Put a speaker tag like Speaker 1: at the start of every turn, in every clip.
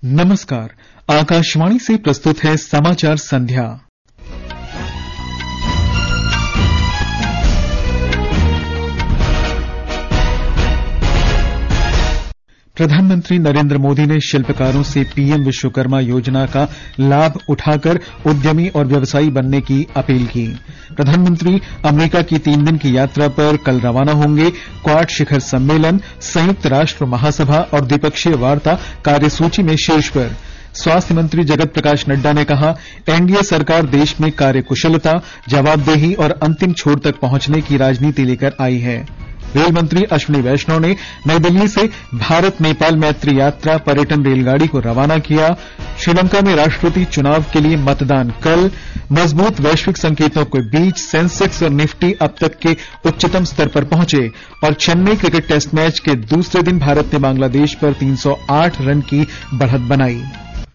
Speaker 1: नमस्कार, आकाशवाणी से प्रस्तुत है समाचार संध्या। प्रधानमंत्री नरेंद्र मोदी ने शिल्पकारों से पीएम विश्वकर्मा योजना का लाभ उठाकर उद्यमी और व्यवसायी बनने की अपील की। प्रधानमंत्री अमेरिका की 3 दिन की यात्रा पर कल रवाना होंगे। क्वाड शिखर सम्मेलन, संयुक्त राष्ट्र महासभा और द्विपक्षीय वार्ता कार्यसूची में शीर्ष पर। स्वास्थ्य मंत्री जगत प्रकाश नड्डा ने कहा, एनडीए सरकार देश में कार्यकुशलता, जवाबदेही और अंतिम छोर तक पहुंचने की राजनीति लेकर आई है। रेल मंत्री अश्विनी वैष्णव ने नई दिल्ली से भारत नेपाल मैत्री यात्रा पर्यटन रेलगाड़ी को रवाना किया। श्रीलंका में राष्ट्रपति चुनाव के लिए मतदान कल। मजबूत वैश्विक संकेतों के बीच सेंसेक्स और निफ्टी अब तक के उच्चतम स्तर पर पहुंचे और चेन्नई क्रिकेट टेस्ट मैच के दूसरे दिन भारत ने बांग्लादेश पर 308 रन की बढ़त बनाई।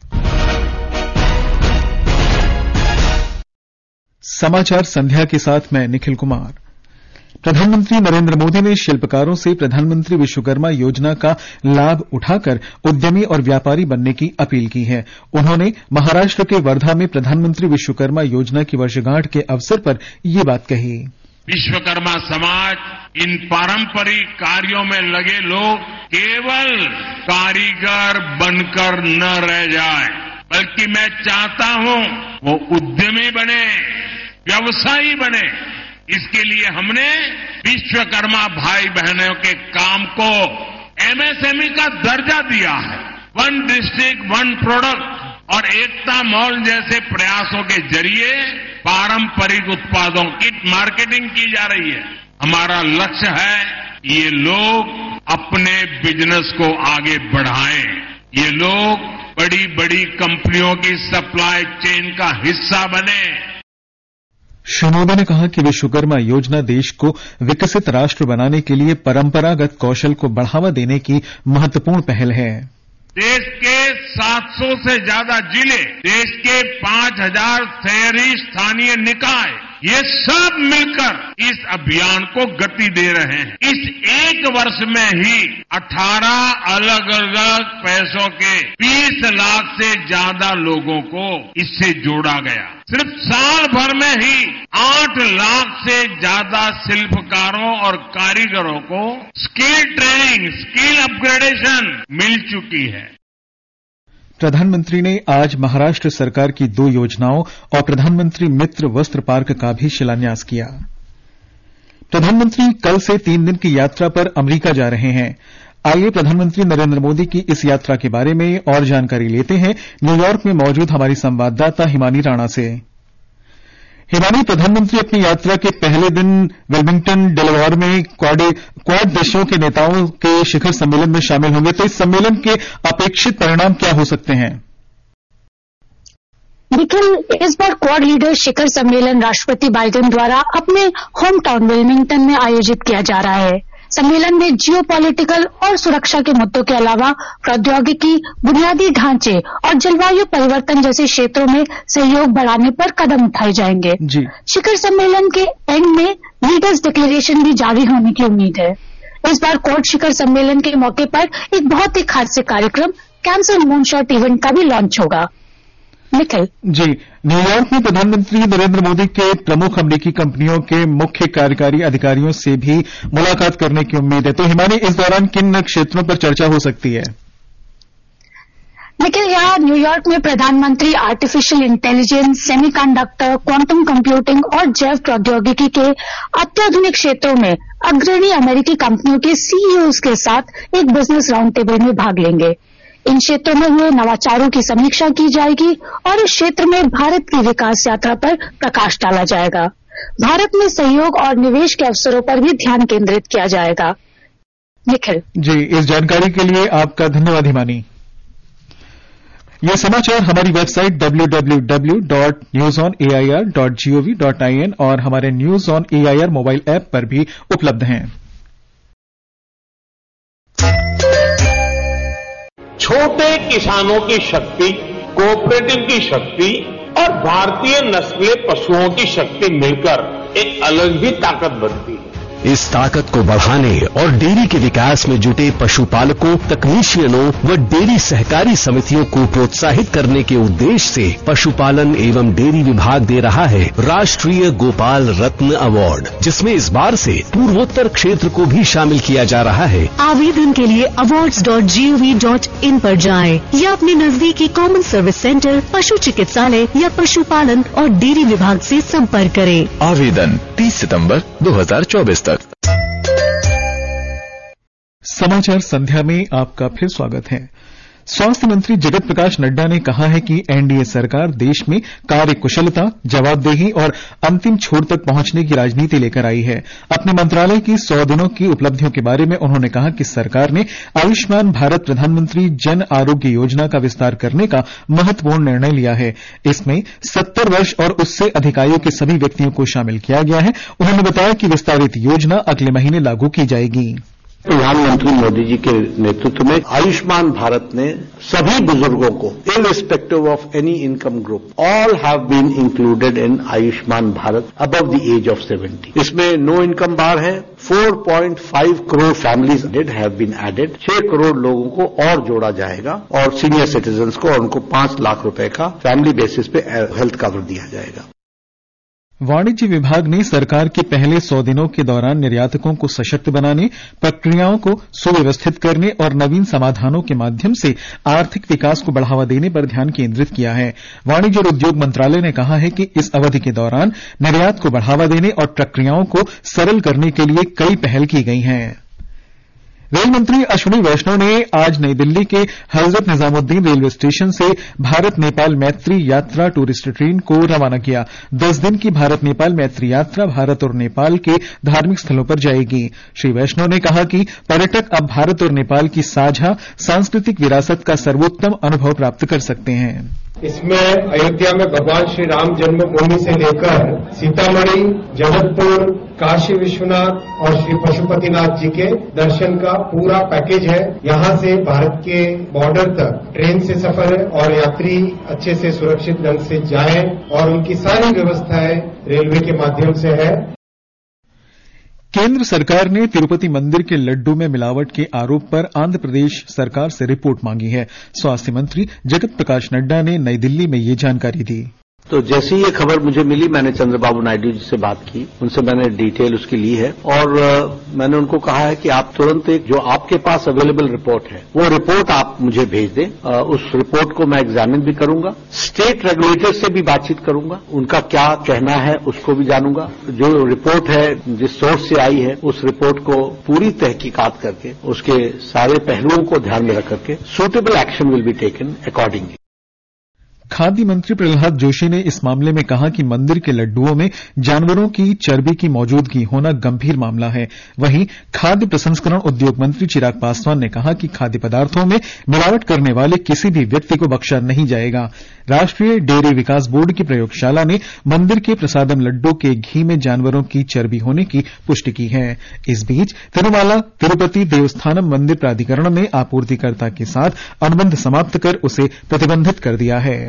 Speaker 1: समाचार संध्या के साथ मैं निखिल कुमार। प्रधानमंत्री नरेंद्र मोदी ने शिल्पकारों से प्रधानमंत्री विश्वकर्मा योजना का लाभ उठाकर उद्यमी और व्यापारी बनने की अपील की है। उन्होंने महाराष्ट्र के वर्धा में प्रधानमंत्री विश्वकर्मा योजना की वर्षगांठ के अवसर पर ये बात कही।
Speaker 2: विश्वकर्मा समाज इन पारंपरिक कार्यों में लगे लोग केवल कारीगर बनकर न रह जाए, बल्कि मैं चाहता हूं वो उद्यमी बने, व्यवसायी बने। इसके लिए हमने विश्वकर्मा भाई बहनों के काम को एमएसएमई का दर्जा दिया है। 1 डिस्ट्रिक्ट 1 प्रोडक्ट और एकता मॉल जैसे प्रयासों के जरिए पारंपरिक उत्पादों की मार्केटिंग की जा रही है। हमारा लक्ष्य है ये लोग अपने बिजनेस को आगे बढ़ाएं, ये लोग बड़ी बड़ी कंपनियों की सप्लाई चेन का हिस्सा बने।
Speaker 1: श्री मोदी ने कहा कि विश्वकर्मा योजना देश को विकसित राष्ट्र बनाने के लिए परंपरागत कौशल को बढ़ावा देने की महत्वपूर्ण पहल है।
Speaker 2: देश के 700 से ज्यादा जिले, देश के 5000 शहरी स्थानीय निकाय, ये सब मिलकर इस अभियान को गति दे रहे हैं। इस 1 वर्ष में ही 18 अलग अलग पैसों के 20 लाख से ज्यादा लोगों को इससे जोड़ा गया। सिर्फ साल भर में ही 8 लाख से ज्यादा शिल्पकारों और कारीगरों को स्किल ट्रेनिंग, स्किल अपग्रेडेशन मिल चुकी है।
Speaker 1: प्रधानमंत्री ने आज महाराष्ट्र सरकार की 2 योजनाओं और प्रधानमंत्री मित्र वस्त्र पार्क का भी शिलान्यास किया। प्रधानमंत्री कल से 3 दिन की यात्रा पर अमेरिका जा रहे हैं। आइए प्रधानमंत्री नरेंद्र मोदी की इस यात्रा के बारे में और जानकारी लेते हैं न्यूयॉर्क में मौजूद हमारी संवाददाता हिमानी राणा से। हिमानी, प्रधानमंत्री अपनी यात्रा के पहले दिन वेलिंगटन, डेलावेयर में क्वाड देशों के नेताओं के शिखर सम्मेलन में शामिल होंगे, तो इस सम्मेलन के अपेक्षित परिणाम क्या हो सकते हैं?
Speaker 3: निखिल, इस बार क्वाड लीडर शिखर सम्मेलन राष्ट्रपति बाइडेन द्वारा अपने होम टाउन वेलिंगटन में आयोजित किया जा रहा है। सम्मेलन में जियोपॉलिटिकल और सुरक्षा के मुद्दों के अलावा प्रौद्योगिकी, बुनियादी ढांचे और जलवायु परिवर्तन जैसे क्षेत्रों में सहयोग बढ़ाने पर कदम उठाए जाएंगे। शिखर सम्मेलन के एंड में लीडर्स डिक्लेरेशन भी जारी होने की उम्मीद है। इस बार क्वाड शिखर सम्मेलन के मौके पर एक बहुत ही खास कार्यक्रम कैंसर मूनशॉट इवेंट का भी लॉन्च होगा। निखिल
Speaker 1: जी, न्यूयॉर्क में प्रधानमंत्री नरेंद्र मोदी के प्रमुख अमेरिकी कंपनियों के मुख्य कार्यकारी अधिकारियों से भी मुलाकात करने की उम्मीद है। तो हिमानी, इस दौरान किन क्षेत्रों पर चर्चा हो सकती है?
Speaker 3: निखिल, यहाँ न्यूयॉर्क में प्रधानमंत्री artificial intelligence, semiconductor, quantum computing और जैव प्रौद्योगिकी के अत्याधुनिक क्षेत्रों में अग्रणी अमेरिकी कंपनियों के सीईओज के साथ एक बिजनेस राउंड टेबल में भाग लेंगे। इन क्षेत्रों में हुए नवाचारों की समीक्षा की जाएगी और इस क्षेत्र में भारत की विकास यात्रा पर प्रकाश डाला जाएगा। भारत में सहयोग और निवेश के अवसरों पर भी ध्यान केंद्रित किया जाएगा। निखिल
Speaker 1: जी, इस जानकारी के लिए आपका धन्यवाद हिमानी। ये समाचार हमारी वेबसाइट www.newsonair.gov.in और हमारे news on AIR mobile app पर भी उपलब्ध हैं।
Speaker 4: छोटे किसानों की शक्ति, कोऑपरेटिव की शक्ति और भारतीय नस्लीय पशुओं की शक्ति मिलकर एक अलग ही ताकत बनती है।
Speaker 5: इस ताकत को बढ़ाने और डेयरी के विकास में जुटे पशुपालकों, तकनीशियनों व डेयरी सहकारी समितियों को प्रोत्साहित करने के उद्देश्य से पशुपालन एवं डेयरी विभाग दे रहा है राष्ट्रीय गोपाल रत्न अवार्ड, जिसमें इस बार से पूर्वोत्तर क्षेत्र को भी शामिल किया जा रहा है।
Speaker 6: आवेदन के लिए awards.gov.in पर जाएं या अपने नजदीकी कॉमन सर्विस सेंटर, पशु चिकित्सालय या पशुपालन और डेयरी विभाग से संपर्क करें।
Speaker 7: आवेदन 30 सितंबर 2024 तक।
Speaker 1: समाचार संध्या में आपका फिर स्वागत है। स्वास्थ्य मंत्री जगत प्रकाश नड्डा ने कहा है कि एनडीए सरकार देश में कार्य कुशलता, जवाबदेही और अंतिम छोर तक पहुंचने की राजनीति लेकर आई है। अपने मंत्रालय की 100 दिनों की उपलब्धियों के बारे में उन्होंने कहा कि सरकार ने आयुष्मान भारत प्रधानमंत्री जन आरोग्य योजना का विस्तार करने का महत्वपूर्ण निर्णय लिया है। इसमें 70 वर्ष और उससे अधिक आयु के सभी व्यक्तियों को शामिल किया गया है। उन्होंने बताया कि विस्तारित योजना अगले महीने लागू की जाएगी।
Speaker 8: प्रधानमंत्री मोदी जी के नेतृत्व में आयुष्मान भारत ने सभी बुजुर्गों को irrespective of any income group all have been included in Ayushman Bharat above the age of 70। इसमें नो इनकम बार है। 4.5 crore families have been added. 6 crore लोगों को और जोड़ा जाएगा और सीनियर सिटीजन्स को और उनको 5 लाख रुपए का फैमिली बेसिस पे हेल्थ कवर दिया जाएगा।
Speaker 1: वाणिज्य विभाग ने सरकार के पहले 100 दिनों के दौरान निर्यातकों को सशक्त बनाने, प्रक्रियाओं को सुव्यवस्थित करने और नवीन समाधानों के माध्यम से आर्थिक विकास को बढ़ावा देने पर ध्यान केंद्रित किया है। वाणिज्य और उद्योग मंत्रालय ने कहा है कि इस अवधि के दौरान निर्यात को बढ़ावा देने और प्रक्रियाओं को सरल करने के लिए कई पहल की गई हैं। रेल मंत्री अश्विनी वैष्णव ने आज नई दिल्ली के हजरत निजामुद्दीन रेलवे स्टेशन से भारत नेपाल मैत्री यात्रा टूरिस्ट ट्रेन को रवाना किया। 10 दिन की भारत नेपाल मैत्री यात्रा भारत और नेपाल के धार्मिक स्थलों पर जाएगी। श्री वैष्णव ने कहा कि पर्यटक अब भारत और नेपाल की साझा सांस्कृतिक विरासत का सर्वोत्तम अनुभव प्राप्त कर सकते हैं।
Speaker 9: इसमें अयोध्या में भगवान श्री राम जन्मभूमि से लेकर सीतामढ़ी, जनकपुर, काशी विश्वनाथ और श्री पशुपतिनाथ जी के दर्शन का पूरा पैकेज है। यहां से भारत के बॉर्डर तक ट्रेन से सफर है और यात्री अच्छे से सुरक्षित ढंग से जाएं और उनकी सारी व्यवस्थाएं रेलवे के माध्यम से है।
Speaker 1: केंद्र सरकार ने तिरुपति मंदिर के लड्डू में मिलावट के आरोप पर आंध्र प्रदेश सरकार से रिपोर्ट मांगी है। स्वास्थ्य मंत्री जगत प्रकाश नड्डा ने नई दिल्ली में ये जानकारी दी।
Speaker 8: तो जैसे ही ये खबर मुझे मिली, मैंने चंद्रबाबू नायडू जी से बात की, उनसे मैंने डिटेल उसकी ली है और मैंने उनको कहा है कि आप तुरंत एक जो आपके पास अवेलेबल रिपोर्ट है वो रिपोर्ट आप मुझे भेज दें। उस रिपोर्ट को मैं एग्जामिन भी करूंगा, स्टेट रेगुलेटर से भी बातचीत करूंगा, उनका क्या कहना है उसको भी जानूंगा। जो रिपोर्ट है जिस सोर्स से आई है उस रिपोर्ट को पूरी तहकीकात करके उसके सारे पहलुओं को ध्यान में रख करके suitable action will be taken accordingly.
Speaker 1: खाद्य मंत्री प्रहलाद जोशी ने इस मामले में कहा कि मंदिर के लड्डुओं में जानवरों की चर्बी की मौजूदगी होना गंभीर मामला है। वहीं खाद्य प्रसंस्करण उद्योग मंत्री चिराग पासवान ने कहा कि खाद्य पदार्थों में मिलावट करने वाले किसी भी व्यक्ति को बख्शा नहीं जाएगा। राष्ट्रीय डेयरी विकास बोर्ड की प्रयोगशाला ने मंदिर के प्रसादम लड्डू के घी में जानवरों की चर्बी होने की पुष्टि की है। इस बीच तिरुमाला तिरुपति देवस्थानम मंदिर प्राधिकरण ने आपूर्तिकर्ता के साथ अनुबंध समाप्त कर उसे प्रतिबंधित कर दिया है।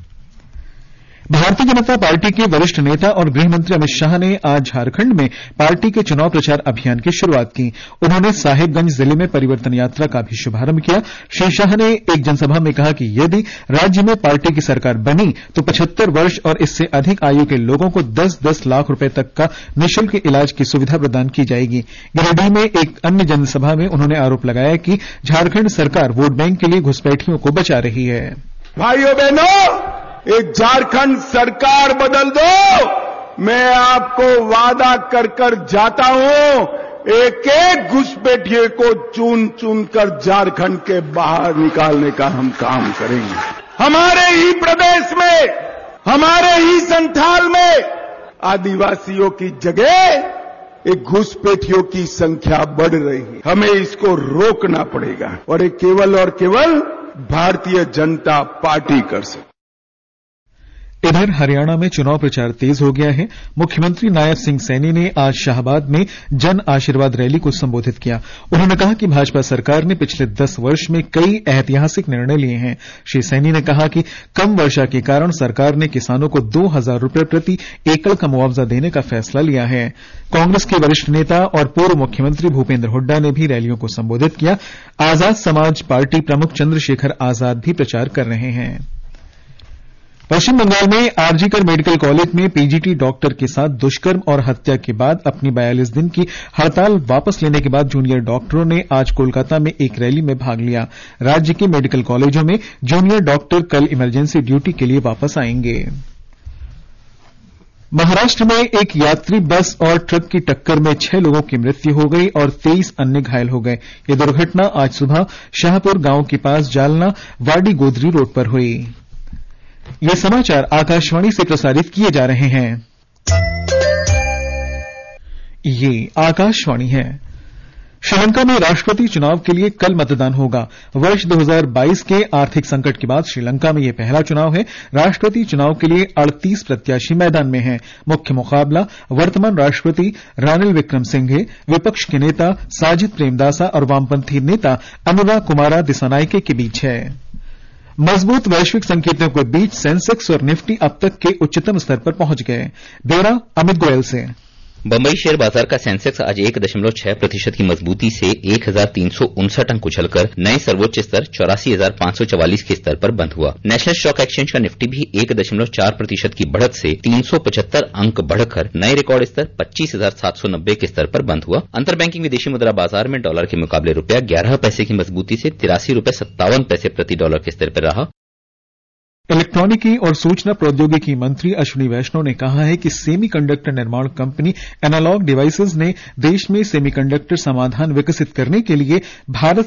Speaker 1: भारतीय जनता पार्टी के वरिष्ठ नेता और गृहमंत्री अमित शाह ने आज झारखंड में पार्टी के चुनाव प्रचार अभियान की शुरुआत की। उन्होंने साहिबगंज जिले में परिवर्तन यात्रा का भी शुभारंभ किया। श्री शाह ने एक जनसभा में कहा कि यदि राज्य में पार्टी की सरकार बनी तो 75 वर्ष और इससे अधिक आयु के लोगों को 10-10 लाख रुपए तक का निःशुल्क इलाज की सुविधा प्रदान की जाएगी। गिरिडीह में एक अन्य जनसभा में उन्होंने आरोप लगाया कि झारखंड सरकार वोट बैंक के लिए घुसपैठियों को बचा रही है।
Speaker 10: भाइयों बहनों, एक झारखंड सरकार बदल दो, मैं आपको वादा कर जाता हूं, एक एक घुसपैठिए को चुन चुन कर झारखंड के बाहर निकालने का हम काम करेंगे। हमारे ही प्रदेश में, हमारे ही संथाल में आदिवासियों की जगह एक घुसपैठियों की संख्या बढ़ रही है। हमें इसको रोकना पड़ेगा और ये केवल और केवल भारतीय जनता पार्टी कर सकती।
Speaker 1: इधर हरियाणा में चुनाव प्रचार तेज हो गया है। मुख्यमंत्री नायब सिंह सैनी ने आज शाहबाद में जन आशीर्वाद रैली को संबोधित किया। उन्होंने कहा कि भाजपा सरकार ने पिछले 10 वर्ष में कई ऐतिहासिक निर्णय लिए हैं। श्री सैनी ने कहा कि कम वर्षा के कारण सरकार ने किसानों को 2,000 रुपये प्रति एकड़ का मुआवजा देने का फैसला लिया है। कांग्रेस के वरिष्ठ नेता और पूर्व मुख्यमंत्री भूपेंद्र हुड्डा ने भी रैलियों को संबोधित किया। आजाद समाज पार्टी प्रमुख चंद्रशेखर आजाद भी प्रचार कर रहे हैं। पश्चिम बंगाल में आरजीकर मेडिकल कॉलेज में पीजीटी डॉक्टर के साथ दुष्कर्म और हत्या के बाद अपनी 42 दिन की हड़ताल वापस लेने के बाद जूनियर डॉक्टरों ने आज कोलकाता में एक रैली में भाग लिया। राज्य के मेडिकल कॉलेजों में जूनियर डॉक्टर कल इमरजेंसी ड्यूटी के लिए वापस आएंगे। महाराष्ट्र में एक यात्री बस और ट्रक की टक्कर में 6 लोगों की मृत्यु हो गई और 23 अन्य घायल हो गए। यह दुर्घटना आज सुबह शाहपुर गांव के पास जालना वाडी गोदरी रोड पर हुई। ये समाचार आकाशवाणी से प्रसारित किए जा रहे हैं। ये आकाशवाणी है। श्रीलंका में राष्ट्रपति चुनाव के लिए कल मतदान होगा। वर्ष 2022 के आर्थिक संकट के बाद श्रीलंका में यह पहला चुनाव है। राष्ट्रपति चुनाव के लिए 38 प्रत्याशी मैदान में हैं। मुख्य मुकाबला वर्तमान राष्ट्रपति रानिल विक्रमसिंघे, विपक्ष के नेता साजिद प्रेमदासा और वामपंथी नेता अनुराग कुमारा दिसानायके के बीच है। मजबूत वैश्विक संकेतों के बीच सेंसेक्स और निफ्टी अब तक के उच्चतम स्तर पर पहुंच गए। ब्यौरा अमित गोयल से।
Speaker 11: बंबई शेयर बाजार का सेंसेक्स आज 1.6% की मजबूती से 1,359 अंक उछलकर नए सर्वोच्च स्तर 84,544 के स्तर पर बंद हुआ। नेशनल स्टॉक एक्सचेंज का निफ्टी भी 1.4% की बढ़त से 375 अंक बढ़कर नए रिकॉर्ड स्तर 25,790 के स्तर पर बंद हुआ। अंतर बैंकिंग विदेशी मुद्रा बाजार में डॉलर के मुकाबले रुपया 11 पैसे की मजबूती से 83 रुपये 57 पैसे प्रति डॉलर के स्तर पर रहा।
Speaker 1: इलेक्ट्रॉनिकी और सूचना प्रौद्योगिकी मंत्री अश्विनी वैष्णव ने कहा है कि सेमीकंडक्टर निर्माण कंपनी एनालॉग डिवाइसेज ने देश में सेमीकंडक्टर समाधान विकसित करने के लिए भारत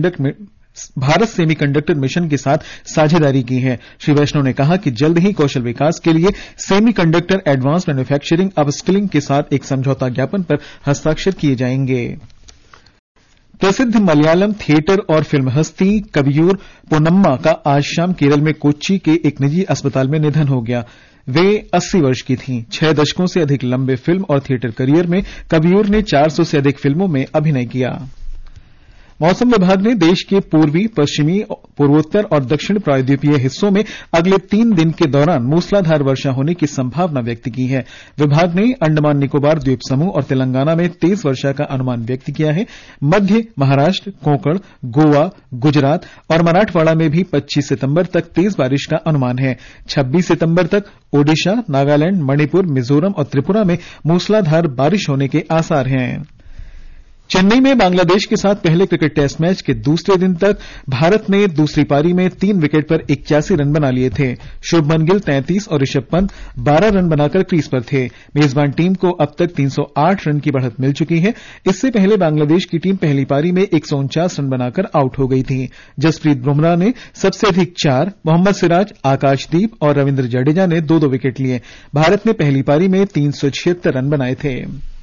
Speaker 1: सेमीकंडक्टर मिशन के साथ साझेदारी की है। श्री वैष्णव ने कहा कि जल्द ही कौशल विकास के लिए सेमीकंडक्टर एडवांस मैन्युफैक्चरिंग अपस्किलिंग के साथ एक समझौता ज्ञापन पर हस्ताक्षर किए जाएंगे। प्रसिद्ध मलयालम थिएटर और फिल्म हस्ती कवियूर पोन्नम्मा का आज शाम केरल में कोच्चि के एक निजी अस्पताल में निधन हो गया। वे 80 वर्ष की थीं। 6 दशकों से अधिक लंबे फिल्म और थिएटर करियर में कवियूर ने 400 से अधिक फिल्मों में अभिनय किया। मौसम विभाग ने देश के पूर्वी, पश्चिमी, पूर्वोत्तर और दक्षिण प्रायद्वीपीय हिस्सों में अगले 3 दिन के दौरान मूसलाधार वर्षा होने की संभावना व्यक्त की है। विभाग ने अंडमान निकोबार द्वीप समूह और तेलंगाना में तेज वर्षा का अनुमान व्यक्त किया है। मध्य महाराष्ट्र, कोंकण, गोवा, गुजरात और मराठवाड़ा में भी 25 सितंबर तक तेज बारिश का अनुमान है। 26 सितंबर तक ओडिशा, नागालैंड, मणिपुर, मिजोरम और त्रिपुरा में मूसलाधार बारिश होने के आसार हैं। चेन्नई में बांग्लादेश के साथ पहले क्रिकेट टेस्ट मैच के दूसरे दिन तक भारत ने दूसरी पारी में 3 विकेट पर 81 रन बना लिए थे। शुभमन गिल 33 और ऋषभ पंत 12 रन बनाकर क्रीज पर थे। मेजबान टीम को अब तक 308 रन की बढ़त मिल चुकी है। इससे पहले बांग्लादेश की टीम पहली पारी में 149 रन बनाकर आउट हो गई थी। जसप्रीत बुमराह ने सबसे अधिक 4, मोहम्मद सिराज, आकाशदीप और रविंद्र जडेजा ने 2-2 विकेट लिए। भारत ने पहली पारी में 376 रन बनाए थे।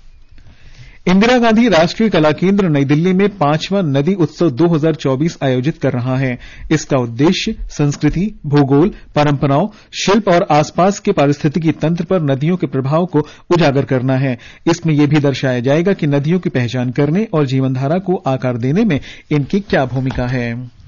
Speaker 1: इंदिरा गांधी राष्ट्रीय कला केंद्र नई दिल्ली में 5वां नदी उत्सव 2024 आयोजित कर रहा है। इसका उद्देश्य संस्कृति, भूगोल, परंपराओं, शिल्प और आसपास के पारिस्थितिकी तंत्र पर नदियों के प्रभाव को उजागर करना है। इसमें यह भी दर्शाया जाएगा कि नदियों की पहचान करने और जीवनधारा को आकार देने में इनकी क्या भूमिका है।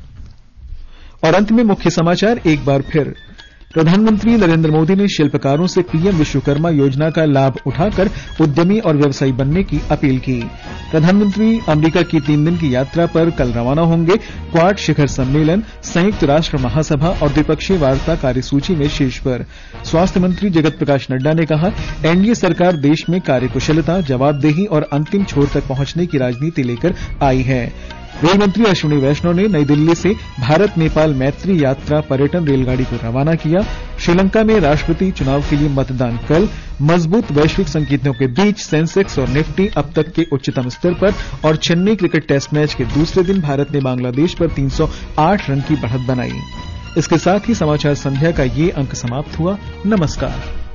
Speaker 1: और अंत में मुख्य समाचार एक बार फिर। प्रधानमंत्री नरेंद्र मोदी ने शिल्पकारों से पीएम विश्वकर्मा योजना का लाभ उठाकर उद्यमी और व्यवसायी बनने की अपील की। प्रधानमंत्री अमेरिका की 3 दिन की यात्रा पर कल रवाना होंगे। क्वाड शिखर सम्मेलन, संयुक्त राष्ट्र महासभा और द्विपक्षीय वार्ता कार्यसूची में शीर्ष पर। स्वास्थ्य मंत्री जगत प्रकाश नड्डा ने कहा, एनडीए सरकार देश में कार्यकुशलता, जवाबदेही और अंतिम छोर तक पहुंचने की राजनीति लेकर आई है। रेल मंत्री अश्विनी वैष्णव ने नई दिल्ली से भारत नेपाल मैत्री यात्रा पर्यटन रेलगाड़ी को रवाना किया। श्रीलंका में राष्ट्रपति चुनाव के लिए मतदान कल। मजबूत वैश्विक संकेतों के बीच सेंसेक्स और निफ्टी अब तक के उच्चतम स्तर पर। और चेन्नई क्रिकेट टेस्ट मैच के दूसरे दिन भारत ने बांग्लादेश पर 308 रन की बढ़त बनाई। इसके साथ ही समाचार संध्या का ये अंक समाप्त हुआ। नमस्कार।